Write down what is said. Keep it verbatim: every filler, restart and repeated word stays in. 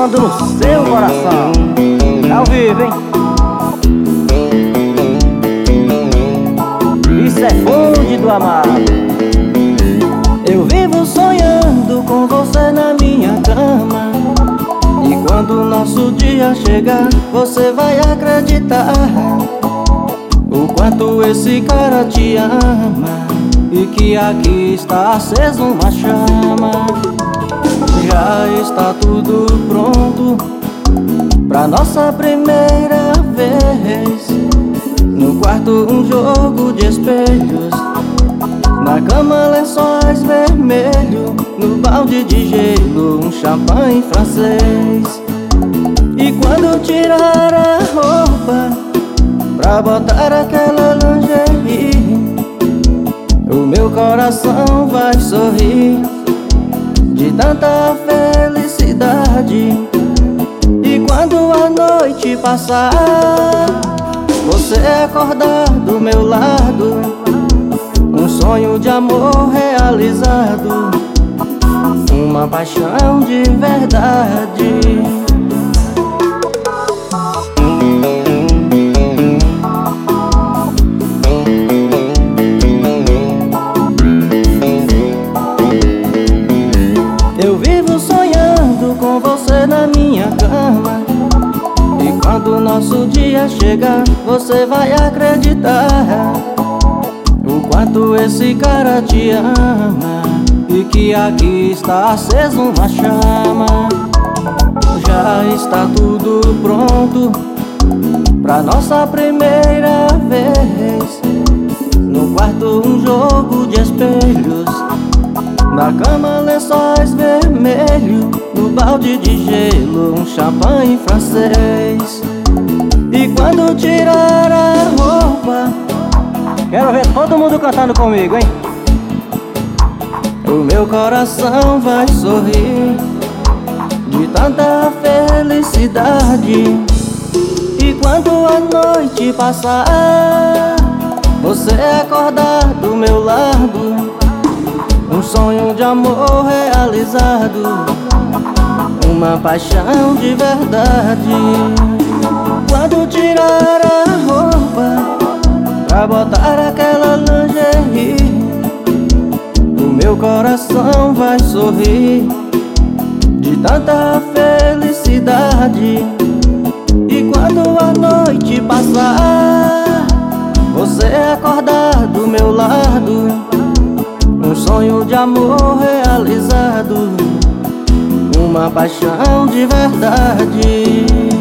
mando no seu coração. Tá ao vivo, hein? Isso é bonde do amado. Eu vivo sonhando com você na minha cama, e quando o nosso dia chegar, você vai acreditar o quanto esse cara te ama, e que aqui está aceso uma chama. Já está tudo pronto pra nossa primeira vez. No quarto um jogo de espelhos, na cama lençóis vermelhos, no balde de gelo um champanhe francês. E quando tirar a roupa pra botar aquela lingerie, o meu coração vai sorrir de tanta felicidade. E quando a noite passar, você acordar do meu lado, um sonho de amor realizado, uma paixão de verdade. Eu vivo sonhando com você na minha cama, e quando o nosso dia chegar, você vai acreditar o quanto esse cara te ama, e que aqui está aceso uma chama. Já está tudo pronto pra nossa primeira vez. No quarto um jogo de espelhos, na cama lençóis vermelhos, no balde de gelo um champanhe francês. E quando tirar a roupa, quero ver todo mundo cantando comigo, hein? O meu coração vai sorrir de tanta felicidade. E quando a noite passar, você acordar do meu lado, um sonho de amor realizado, uma paixão de verdade. Quando tirar a roupa pra botar aquela lingerie, o meu coração vai sorrir de tanta felicidade. E quando a noite passar, você acordar do meu lado, um sonho de amor realizado, uma paixão de verdade.